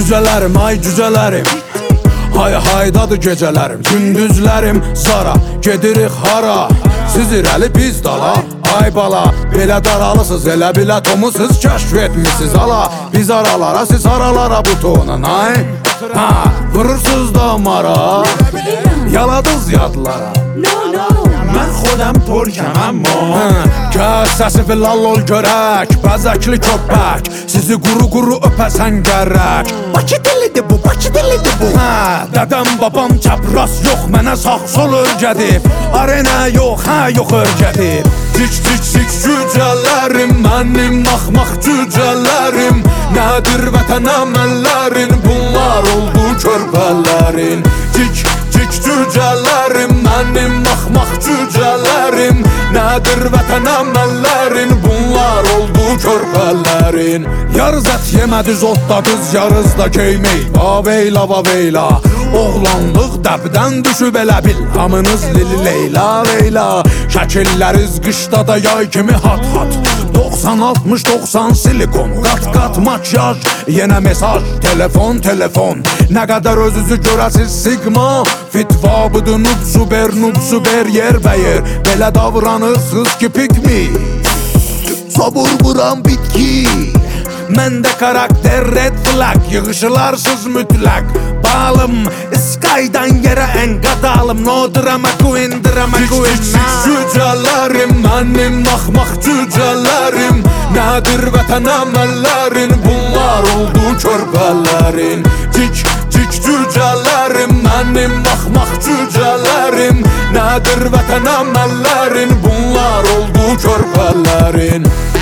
Cücələrim, ay cücələrim, hay haydadır gecələrim, gündüzlərim zara, gedirik hara, siz irəli biz dala. Ay bala, belə daralısız, elə bilətomu siz kəşf etmişsiz ala. Biz aralara, siz aralara butonun ay. Ha, vurursunuz damara, yaladız yadlara. Mən xodəm Türkəm amma Kəs səsi filal ol görək, bəzəkli köpək, sizi quru öpəsən gərək. Bakı dilidir bu, Bakı dilidir bu. Dədəm babam çapraz yox, mənə sağ sol örgədib. Arena yox, yox örgədib. Cik cücələrim, mənim axmaq cücələrim. Nədir vətən əməllərin, bunlar oldu körpələrin. Cik cücələrim, mənim axmaq cücələrim. Nədir vətən əməllərin, bunlar oldu körpələrin. Yarız ət yemədiz, otladız, yarız da keymey. Vaveyla, vaveyla, oğlanlıq dəbdən düşüb elə bil. Hamınız lili leyla, leyla. Şəkilləriz qışda da yay kimi hat-hat. 90-60-90 silikon, qat-qat makyaj, yenə mesaj, telefon. Nə qədər özünüzü görəsiz sigma, fitva budur nub-super yer bəyir. Belə davranırsınız ki pikmi, sabur vuran bitki. Məndə karakter red flag, yığışılarsız mütləq. Balım, Sky'dan yerə ən qadalım. No drama queen, cücələrim, mənim axmaq cücələrim. Nədir vətən əməllərin, bunlar oldu körpələrin. Cik cücələrim, mənim axmaq cücələrim. Nədir vətən əməllərin, bunlar oldu körpələrin.